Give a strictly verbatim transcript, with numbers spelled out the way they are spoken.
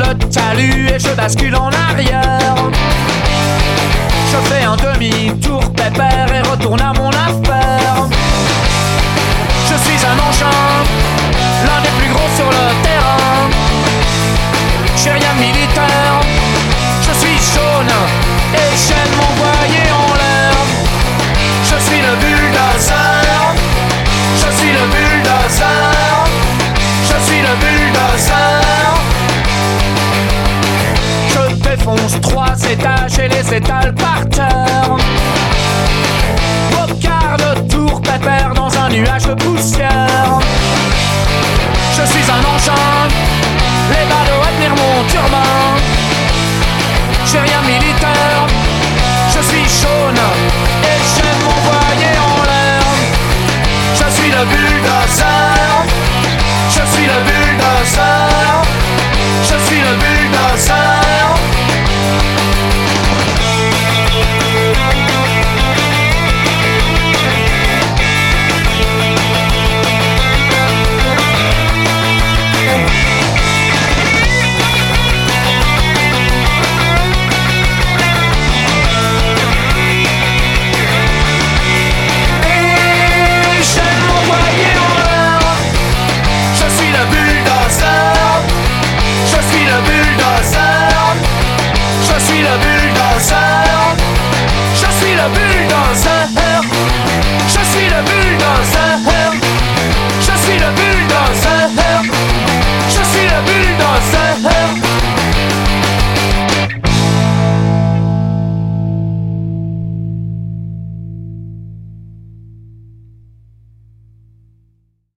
le talus et je bascule en arrière. Je fais un demi-tour pépère et retourne à mon affaire. Je suis un engin, l'un des plus gros sur le terrain. J'ai rien de militaire, je suis jaune et j'aime m'envoyer en l'air. Je suis le bulldozer, je suis le bulldozer, je suis le bulldozer. Je défonce trois étages et les étale par terre. Au quart de tour pépère dans un nuage de poussière.